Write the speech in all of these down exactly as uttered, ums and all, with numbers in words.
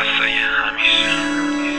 واسه همیشه.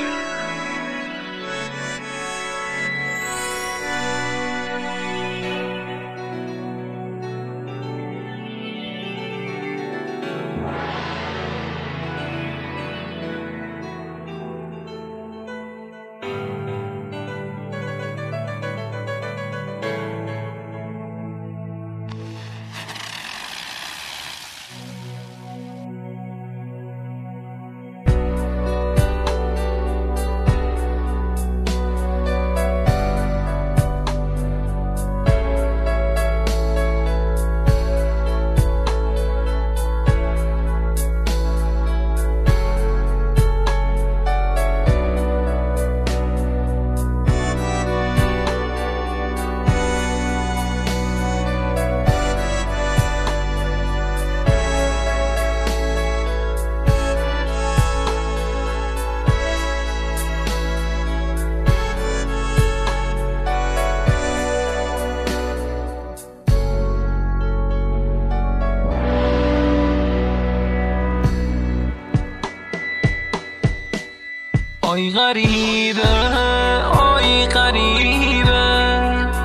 آی غریبه آی غریبه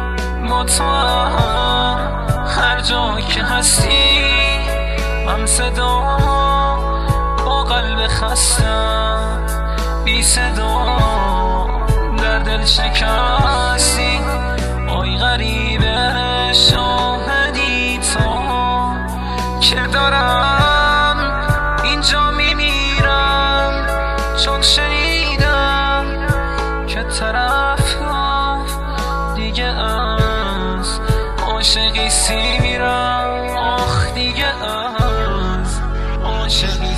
مطمئن هر جا که هستی هم صدا با قلب خستم بی صدا در دل شکستی. آی غریبه شاهدی تو که دارم اینجا میمیرم، چون شنیدم که طرف دیگه از عاشقی سیرم. آخ دیگه از عاشقی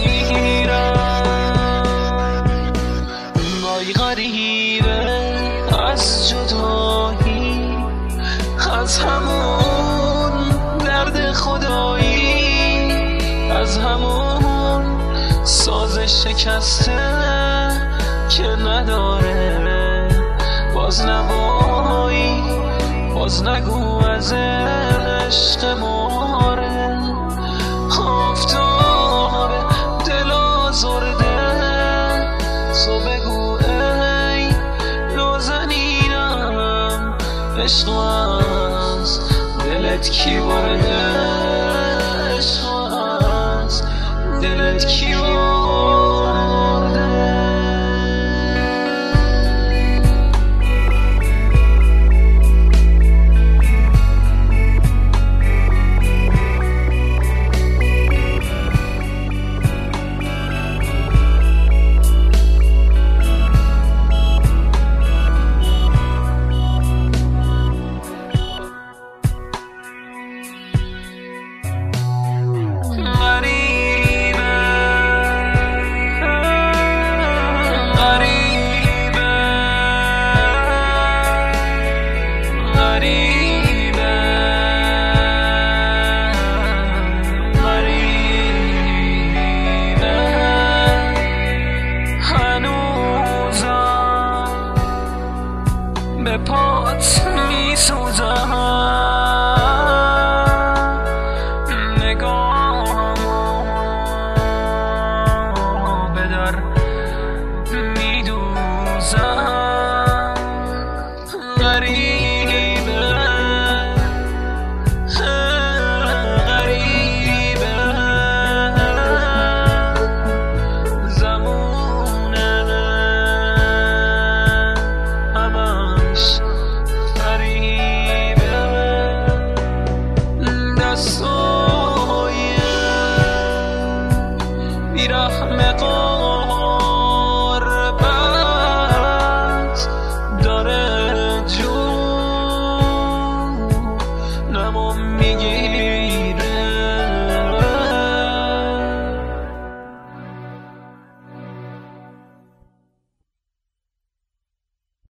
سیرم. وای غریبه از جدایی، از همون درد خدایی، از همون ساز شکسته که نداره باز نوایی. باز نگو از عشق ماره آفتاب دل آزرده، تو بگو ای نازنینم عشق از دلت کی برده، عشق از دلت کی برده. به پات می سوزم، نگاهمو به در می دوزم. غریبه غریبه زمونه همش فریبه. دستای بیرحم قهر